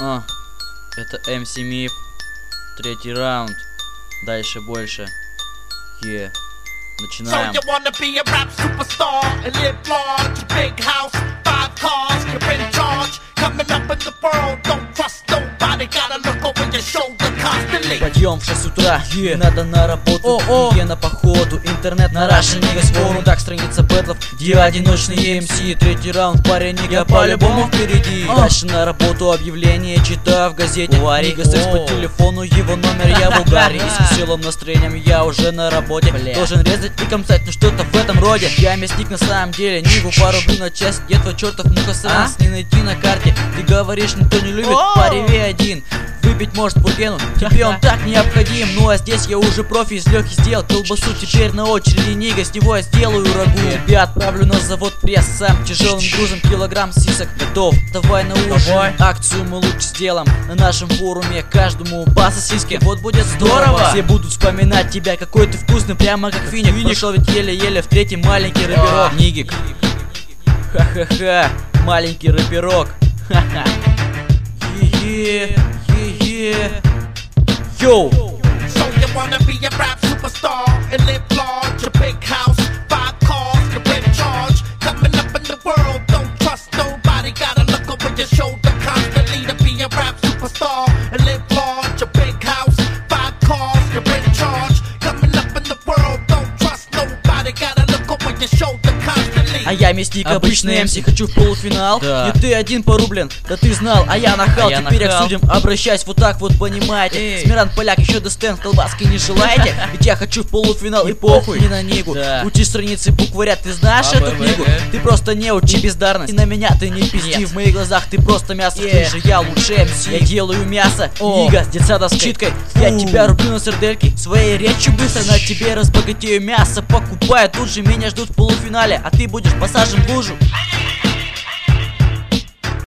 Это MC Миф. Третий раунд. Дальше больше. Начинаем. Подъем в 6 утра, надо на работу, на походу, интернет на Russian Niggas форум. Так, страница бэтлов, где одиночные MC. Третий раунд, парень, я по-любому впереди. Дальше на работу, объявление читаю в газете. Нига секс по телефону, его номер, я в угаре. И с веселым настроением я уже на работе. Должен резать и комсать, ну что-то в этом роде. Я мясник на самом деле, Нигу порублю на часть. Где твой чертов мухосранц, не найти на карте. Ты говоришь, никто не любит, пореви один. Выпить может Пургену, тебе он так необходим. Ну а здесь я уже профи, из легких сделал колбасу. Теперь на очереди Нига, с него я сделаю рагу. Тебя отправлю на завод пресс, сам тяжелым грузом килограмм сисок готов. Давай на ужин, акцию мы лучше сделаем. На нашем форуме каждому по сосиске. Вот будет здорово, все будут вспоминать тебя, какой ты вкусный, прямо как финик. Прошел ведь еле-еле в третий маленький рэперок. Нигик, ха-ха-ха, маленький рэперок. Ха-ха. Yo! So you wanna be a rap superstar and live large, a big house, 5 cars, you're in charge. Coming up in the world, don't trust nobody, gotta look over your shoulder constantly to be a rap superstar and live large, a big house, 5 cars, you're in charge. Coming up in the world, don't trust nobody, gotta look over your shoulder constantly. А я мясник, обычный МС, хочу в полуфинал. Да. И ты один порублен, да ты знал, а я нахал. Теперь обсудим, обращайся вот так вот, понимаете. Смиран, поляк, еще достен, колбаски не желаете? Ведь я хочу в полуфинал и похуй, не на Нигу. Учи страницы букваря, ты знаешь эту книгу? Ты просто не учи бездарность, и на меня ты не пизди. В моих глазах ты просто мясо, ты же я лучше МС. Я делаю мясо, Нига с детсадовской читкой. Я тебя рублю на сердельки, своей речью быстро на тебе разбогатею мясо. Покупаю, тут же меня ждут в полуфинале, а ты будешь посажен в лужу.